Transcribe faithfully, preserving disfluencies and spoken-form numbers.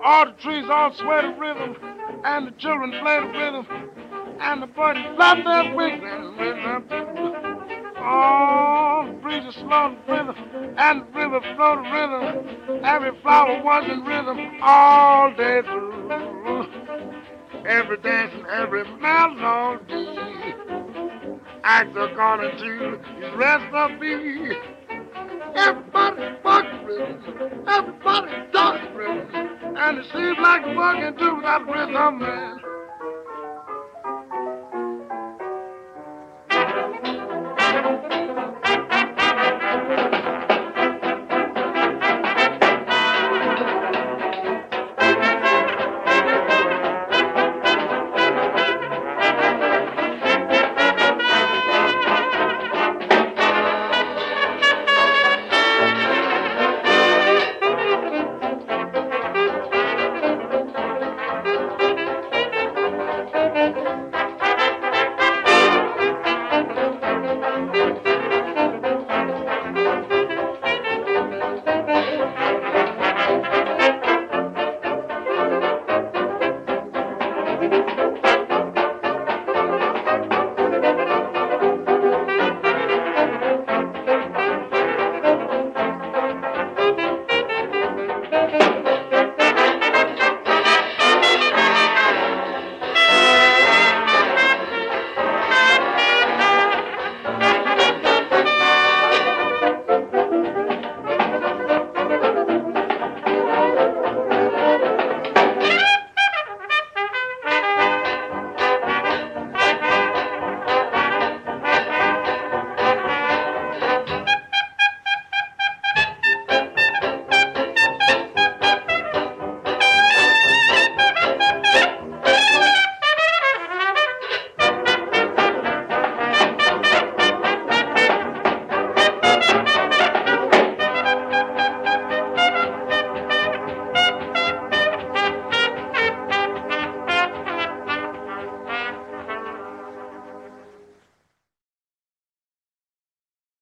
All the trees all sway the rhythm, and the children play the rhythm, and the birds flap their wings and rhythm too. Oh, the breeze is slow the rhythm, and the river flow the rhythm. Every flower was in rhythm all day through. Every dance and every melody acts according to his recipe. Everybody bugs rhythm, everybody talks rhythm, and it seems like working to that rhythm, man.